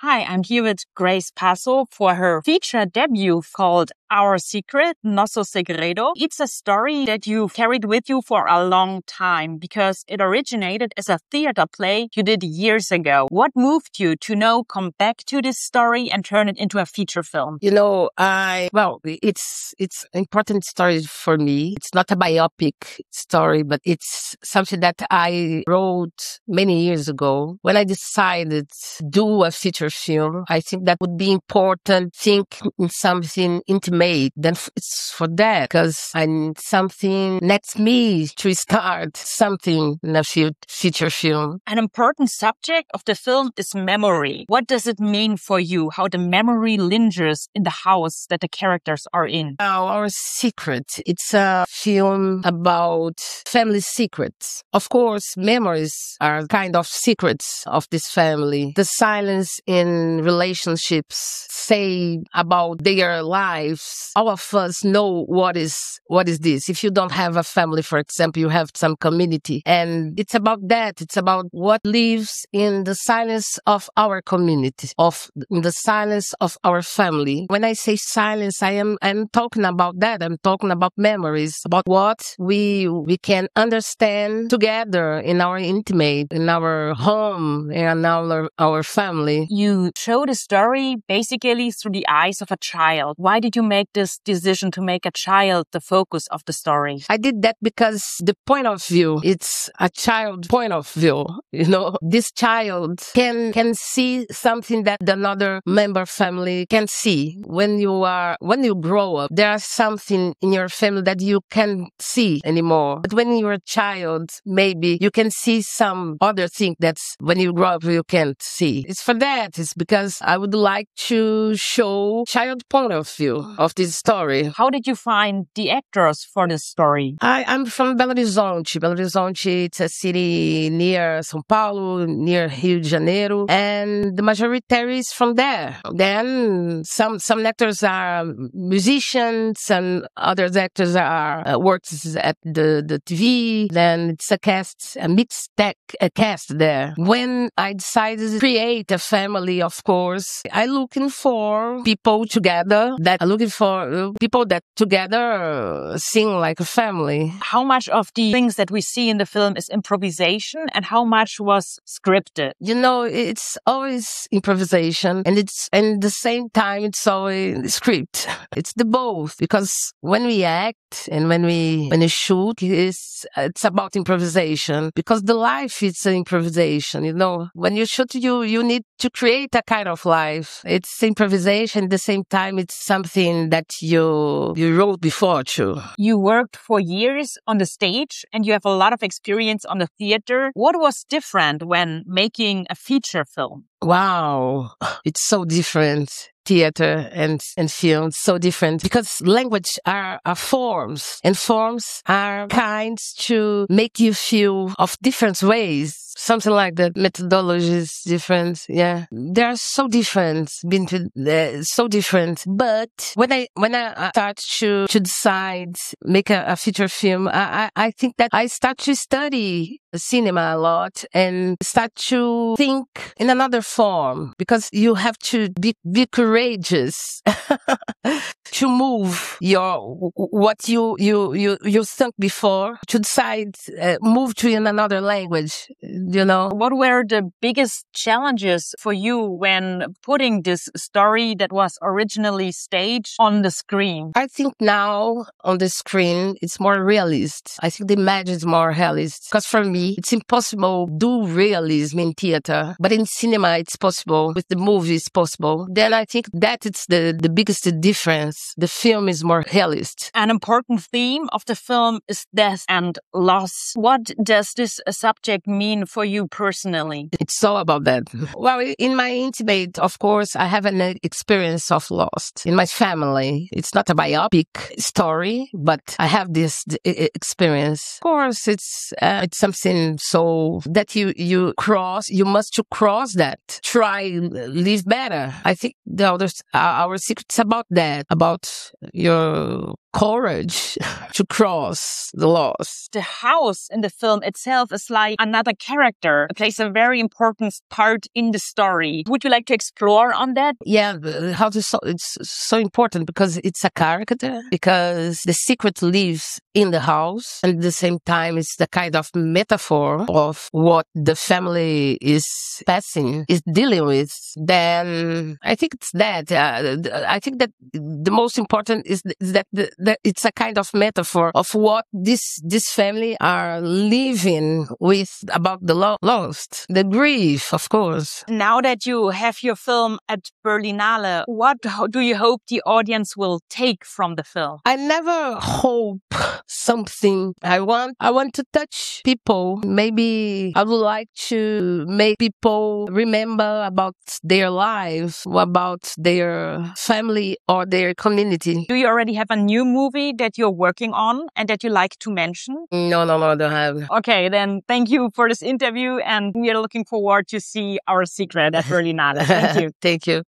Hi, I'm here with Grace Paso for her feature debut called Our Secret, Nosso Segredo. It's a story that you've carried with you for a long time because it originated as a theater play you did years ago. What moved you to now come back to this story and turn it into a feature film? It's an important story for me. It's not a biopic story, but it's something that I wrote many years ago. When I decided to do a feature film, I think that would be important, think in something intimate. Then it's for that, because something lets me to start something in a feature film. An important subject of the film is memory. What does it mean for you? How the memory lingers in the house that the characters are in? Our Secret. It's a film about family secrets. Of course, memories are kind of secrets of this family. The silence in relationships say about their lives. All of us know what is this. If you don't have a family, for example, you have some community. And it's about that. It's about what lives in the silence of our community, in the silence of our family. When I say silence, I'm talking about that. I'm talking about memories, about what we can understand together in our intimate, in our home, and our family. You show the story basically through the eyes of a child. Why did you make this decision to make a child the focus of the story? I did that because the point of view, it's a child point of view. This child can see something that another member family can see. When you grow up, there's something in your family that you can't see anymore. But when you're a child, maybe you can see some other thing that's when you grow up you can't see. It's for that. It's because I would like to show child point of view of this story. How did you find the actors for this story? I'm from Belo Horizonte. Belo Horizonte, it's a city near São Paulo, near Rio de Janeiro, and the majority is from there. Then some actors are musicians, and other actors are works at the TV. Then it's a mixed cast there. When I decided to create a family, of course, I'm looking for people together that together sing like a family. How much of the things that we see in the film is improvisation and how much was scripted? It's always improvisation and at the same time it's always script. It's the both, because when we act and when we shoot, it's about improvisation, because the life is an improvisation. When you shoot, you need to create a kind of life. It's improvisation. At the same time, it's something that you wrote before too. You worked for years on the stage and you have a lot of experience on the theater. What was different when making a feature film? Wow, it's so different. Theater and film, so different, because language are forms, and forms are kinds to make you feel of different ways. Something like that. Methodology is different. Yeah, they are so different. So different. But when I start to decide make a feature film, I think that I start to study cinema a lot and start to think in another form, because you have to be courageous to move what you think before, to decide move to another language. What were the biggest challenges for you when putting this story that was originally staged on the screen? I think now on the screen it's more realist. I think the image is more realist, because for me it's impossible to do realism in theater, but in cinema it's possible. With the movie it's possible. Then I think that it's the biggest difference. The film is more realist. An important theme of the film is death and loss. What does this subject mean for you personally? It's all about that. Well, in my intimate, of course, I have an experience of loss in my family. It's not a biopic story, but I have this experience. Of course, it's something so that you must cross that. Try live better. I think our secret's about that, about your courage to cross the loss. The house in the film itself is like another character. It plays a very important part in the story. Would you like to explore on that? Yeah, it's so important because it's a character, because the secret lives in the house, and at the same time it's the kind of metaphor of what the family is dealing with. Then I think it's that. I think that the most important is that it's a kind of metaphor of what this family are living with about the lost, the grief, of course. Now that you have your film at Berlinale, what do you hope the audience will take from the film? I never hope something. I want to touch people. Maybe I would like to make people remember about their lives, about their family or their community. Do you already have a new movie that you're working on and that you like to mention? No, I don't have. Okay, then thank you for this interview, and we are looking forward to see Our Secret at Berlinale. Thank you. Thank you.